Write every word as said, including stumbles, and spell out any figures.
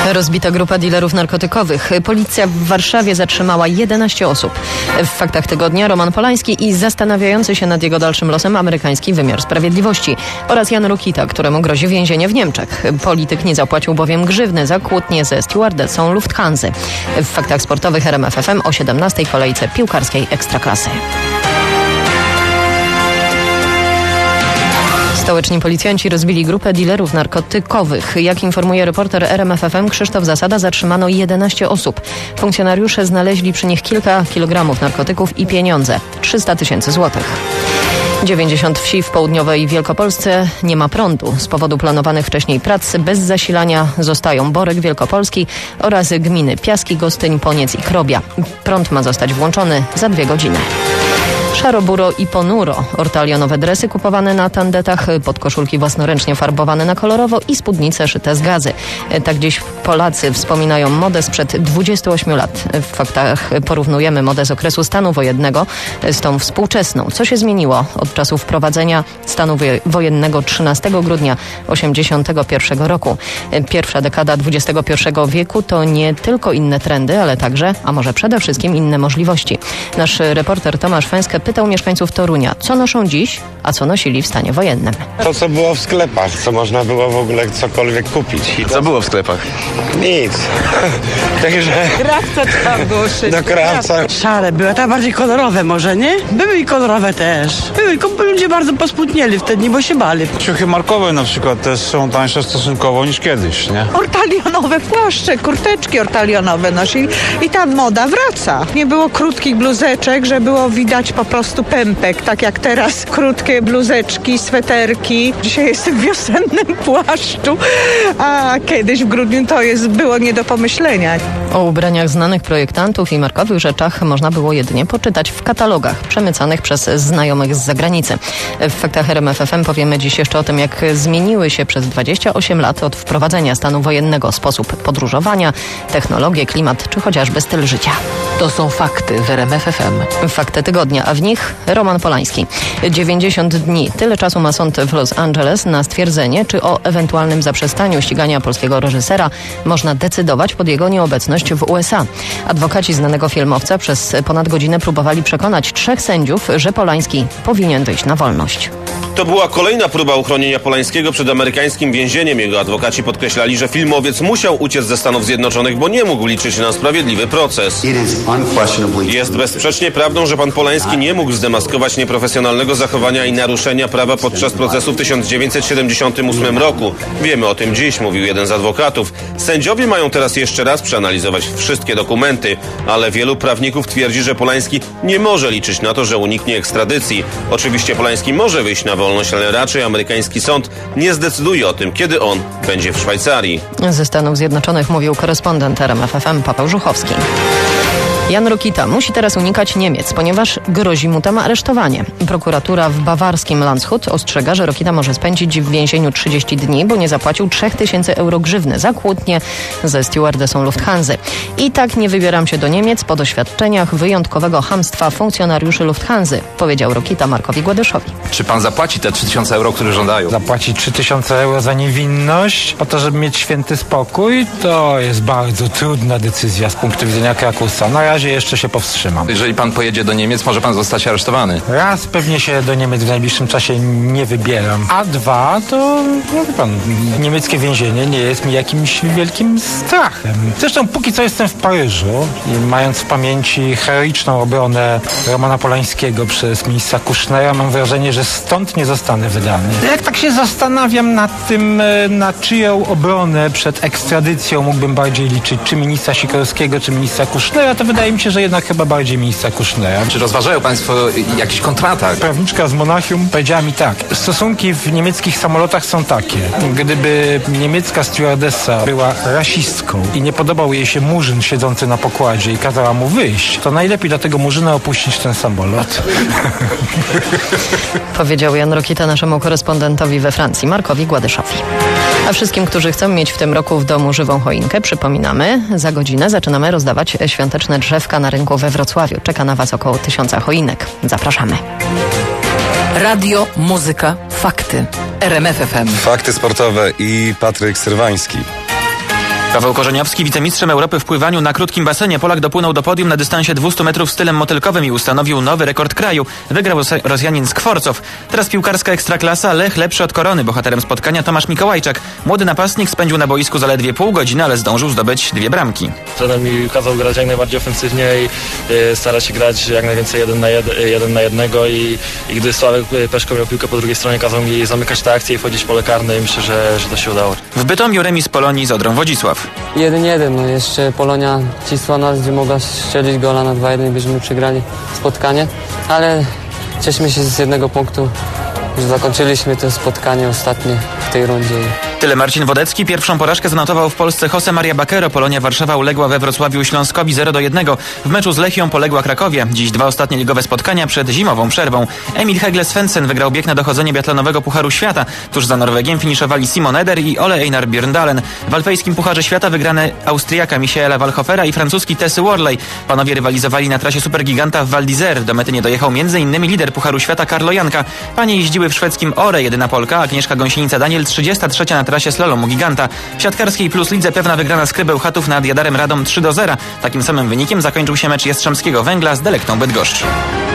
Rozbita grupa dealerów narkotykowych. Policja w Warszawie zatrzymała jedenaście osób. W faktach tygodnia Roman Polański i zastanawiający się nad jego dalszym losem amerykański wymiar sprawiedliwości oraz Jan Rokita, któremu grozi więzienie w Niemczech. Polityk nie zapłacił bowiem grzywny za kłótnię ze stewardessą Lufthansy. W faktach sportowych R M F F M o siedemnastej kolejce piłkarskiej Ekstraklasy. Stołeczni policjanci rozbili grupę dealerów narkotykowych. Jak informuje reporter R M F F M Krzysztof Zasada, zatrzymano jedenaście osób. Funkcjonariusze znaleźli przy nich kilka kilogramów narkotyków i pieniądze. trzysta tysięcy złotych. dziewięćdziesiąt wsi w południowej Wielkopolsce nie ma prądu. Z powodu planowanych wcześniej prac bez zasilania zostają Borek Wielkopolski oraz gminy Piaski, Gostyń, Poniec i Krobia. Prąd ma zostać włączony za dwie godziny. Szaro, buro i ponuro. Ortalionowe dresy kupowane na tandetach, podkoszulki własnoręcznie farbowane na kolorowo i spódnice szyte z gazy. Tak dziś Polacy wspominają modę sprzed dwudziestu ośmiu lat. W faktach porównujemy modę z okresu stanu wojennego z tą współczesną. Co się zmieniło od czasu wprowadzenia stanu wojennego trzynastego grudnia osiemdziesiątego pierwszego roku? Pierwsza dekada dwudziestego pierwszego wieku to nie tylko inne trendy, ale także, a może przede wszystkim inne możliwości. Nasz reporter Tomasz Fęskę pytał mieszkańców Torunia, co noszą dziś, a co nosili w stanie wojennym. To, co było w sklepach, co można było w ogóle cokolwiek kupić. I co było w sklepach? Nic. Także... Krawca trzeba było szyć. Do krawca. Szare były, a bardziej kolorowe może, nie? Były i kolorowe też. Były, tylko ludzie bardzo posputnieli wtedy, bo się bali. Ciuchy markowe na przykład też są tańsze stosunkowo niż kiedyś, nie? Ortalionowe płaszcze, kurteczki ortalionowe nosili i ta moda wraca. Nie było krótkich bluzeczek, że było widać po prostu pępek, tak jak teraz krótkie bluzeczki, sweterki. Dzisiaj jestem w wiosennym płaszczu, a kiedyś w grudniu to jest, było nie do pomyślenia. O ubraniach znanych projektantów i markowych rzeczach można było jedynie poczytać w katalogach przemycanych przez znajomych z zagranicy. W faktach R M F F M powiemy dziś jeszcze o tym, jak zmieniły się przez dwadzieścia osiem lat od wprowadzenia stanu wojennego sposób podróżowania, technologie, klimat czy chociażby styl życia. To są fakty w R M F F M. Fakty tygodnia, a w nich Roman Polański. dziewięćdziesiąt dni. Tyle czasu ma sąd w Los Angeles na stwierdzenie, czy o ewentualnym zaprzestaniu ścigania polskiego reżysera można decydować pod jego nieobecność w U S A. Adwokaci znanego filmowca przez ponad godzinę próbowali przekonać trzech sędziów, że Polański powinien wyjść na wolność. To była kolejna próba uchronienia Polańskiego przed amerykańskim więzieniem. Jego adwokaci podkreślali, że filmowiec musiał uciec ze Stanów Zjednoczonych, bo nie mógł liczyć na sprawiedliwy proces. Jest bezsprzecznie prawdą, że pan Polański nie mógł zdemaskować nieprofesjonalnego zachowania i naruszenia prawa podczas procesu w tysiąc dziewięćset siedemdziesiątym ósmym roku. Wiemy o tym dziś, mówił jeden z adwokatów. Sędziowie mają teraz jeszcze raz przeanalizować wszystkie dokumenty, ale wielu prawników twierdzi, że Polański nie może liczyć na to, że uniknie ekstradycji. Oczywiście Polański może wyjść na wolność, ale raczej amerykański sąd nie zdecyduje o tym, kiedy on będzie w Szwajcarii. Ze Stanów Zjednoczonych mówił korespondent R M F F M Paweł Żuchowski. Jan Rokita musi teraz unikać Niemiec, ponieważ grozi mu tam aresztowanie. Prokuratura w bawarskim Landshut ostrzega, że Rokita może spędzić w więzieniu trzydzieści dni, bo nie zapłacił trzy tysiące euro grzywny za kłótnię ze stewardessą Lufthansy. I tak nie wybieram się do Niemiec po doświadczeniach wyjątkowego chamstwa funkcjonariuszy Lufthansy, powiedział Rokita Markowi Gładyszowi. Czy pan zapłaci te trzy tysiące euro, które żądają? Zapłacić trzy tysiące euro za niewinność po to, żeby mieć święty spokój? To jest bardzo trudna decyzja z punktu widzenia Krakusa. Na razie jeszcze się powstrzymam. Jeżeli pan pojedzie do Niemiec, może pan zostać aresztowany. Raz pewnie się do Niemiec w najbliższym czasie nie wybieram. A dwa to, no wie pan, niemieckie więzienie nie jest mi jakimś wielkim strachem. Zresztą póki co jestem w Paryżu i mając w pamięci heroiczną obronę Romana Polańskiego przez ministra Kusznera, mam wrażenie, że stąd nie zostanę wydany. Jak tak się zastanawiam nad tym, na czyją obronę przed ekstradycją mógłbym bardziej liczyć, czy ministra Sikorskiego, czy ministra Kusznera, to wydaje mi się, że jednak chyba bardziej ministra Kusznera. Czy rozważają państwo jakiś kontratak? Prawniczka z Monachium powiedziała mi tak. Stosunki w niemieckich samolotach są takie. Gdyby niemiecka stewardessa była rasistką i nie podobał jej się murzyn siedzący na pokładzie i kazała mu wyjść, to najlepiej dla tego murzyna opuścić ten samolot. Powiedział Jan Rokita naszemu korespondentowi we Francji, Markowi Gładyszowi. A wszystkim, którzy chcą mieć w tym roku w domu żywą choinkę, przypominamy, za godzinę zaczynamy rozdawać świąteczne drzewka na rynku we Wrocławiu. Czeka na Was około tysiąca choinek. Zapraszamy. Radio, muzyka, fakty. R M F F M. Fakty sportowe i Patryk Syrwański. Paweł Korzeniowski, wicemistrzem Europy w pływaniu na krótkim basenie. Polak dopłynął do podium na dystansie dwieście metrów stylem motylkowym i ustanowił nowy rekord kraju. Wygrał Rosjanin Skworcow. Teraz piłkarska ekstraklasa. Lech lepszy od Korony. Bohaterem spotkania Tomasz Mikołajczak. Młody napastnik spędził na boisku zaledwie pół godziny, ale zdążył zdobyć dwie bramki. Trener mi kazał grać jak najbardziej ofensywnie i y, starać się grać jak najwięcej jeden na, jed, jeden na jednego i, i gdy Sławek Peszko miał piłkę po drugiej stronie, kazał mi zamykać te akcje i wchodzić w pole karne i myślę, że, że to się udało. W Bytomiu remis Polonii z Odrą Wodzisław. jeden jeden, no jeszcze Polonia cisła nas, gdzie mogła strzelić gola na dwa jeden i byśmy przegrali spotkanie, ale cieszmy się z jednego punktu, że zakończyliśmy to spotkanie ostatnie w tej rundzie. Tyle Marcin Wodecki. Pierwszą porażkę zanotował w Polsce Jose Maria Bakero. Polonia Warszawa uległa we Wrocławiu Śląskowi zero do jednego. W meczu z Lechią poległa Krakowie. Dziś dwa ostatnie ligowe spotkania przed zimową przerwą. Emil Hegle Svensson wygrał bieg na dochodzenie biatlonowego Pucharu Świata. Tuż za Norwegiem finiszowali Simon Eder i Ole Einar Bjørndalen. W alpejskim Pucharze Świata wygrane Austriaka Michaela Walchofera i francuski Tessy Worley. Panowie rywalizowali na trasie Supergiganta w Val d'Isère. Do mety nie dojechał m.in. lider Pucharu Świata Karlo Janka. Panie jeździły w szwedzkim Ore, jedyna Polka, Agnieszka Gąsienica-Daniel trzydziesta trzecia na trasie slalomu Giganta. W siatkarskiej plus lidze pewna wygrana Skrybeł Chatów nad Jadarem Radom trzy do zera. Takim samym wynikiem zakończył się mecz Jastrzębskiego Węgla z Delektą Bydgoszcz.